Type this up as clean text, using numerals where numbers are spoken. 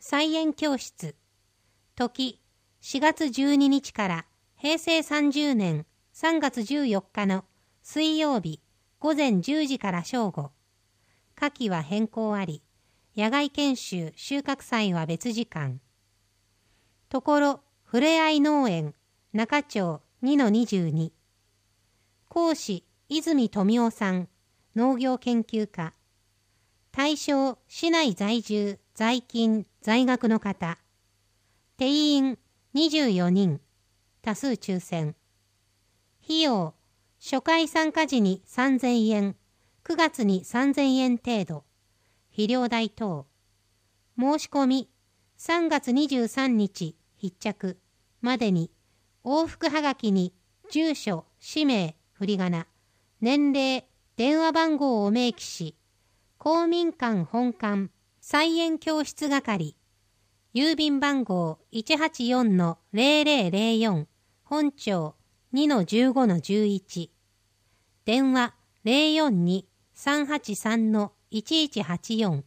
菜園教室。時、4月12日から平成30年3月14日の水曜日午前10時から正午。夏季は変更あり、野外研修収穫祭は別時間。ところ、ふれあい農園中町 2-22。講師、泉富夫さん、農業研究家。対象、市内在住、在勤、在学の方。定員、24人。多数抽選。費用、初回参加時に3000円、9月に3000円程度。肥料代等。申し込み、3月23日必着までに、往復はがきに住所、氏名、振り仮名、年齢、電話番号を明記し、公民館本館、菜園教室係、郵便番号 184-0004、本町 2-15-11、電話 042-383-1184、